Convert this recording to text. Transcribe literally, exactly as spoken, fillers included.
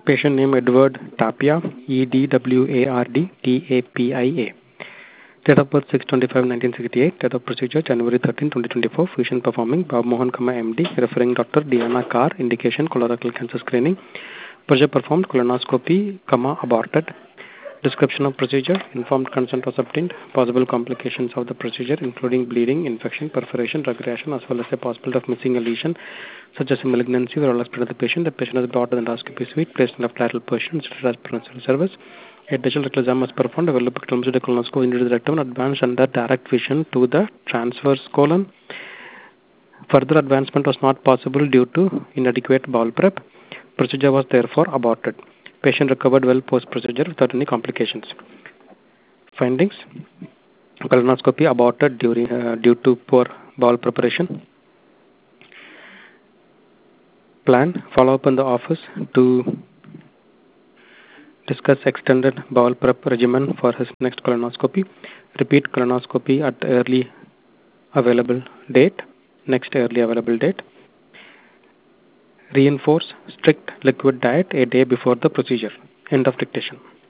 Patient name Edward Tapia, E D W A R D T A P I A. Date of birth six twenty-five nineteen sixty-eight. Date of procedure January thirteenth twenty twenty-four. Physician performing Bob Mohan, M D. Referring Doctor Diana Carr. Indication colorectal cancer screening. Procedure performed colonoscopy, aborted. Description of procedure. Informed consent was obtained. Possible complications of the procedure including bleeding, infection, perforation, regression, as well as a possibility of missing a lesion such as a malignancy or aspect of the patient. The patient is brought to the endoscopy suite, placed in left lateral position, treated as per service. A digital rectal exam was performed. Available colonoscopy colonoscopy into the rectum and advanced under direct vision to the transverse colon. Further advancement was not possible due to inadequate bowel prep. Procedure was therefore aborted. Patient recovered well post-procedure without any complications. Findings: colonoscopy aborted during uh, due to poor bowel preparation. Plan follow-up in the office to discuss extended bowel prep regimen for his next colonoscopy. Repeat colonoscopy at early available date. Next early available date. Reinforce strict liquid diet a day before the procedure. End of dictation.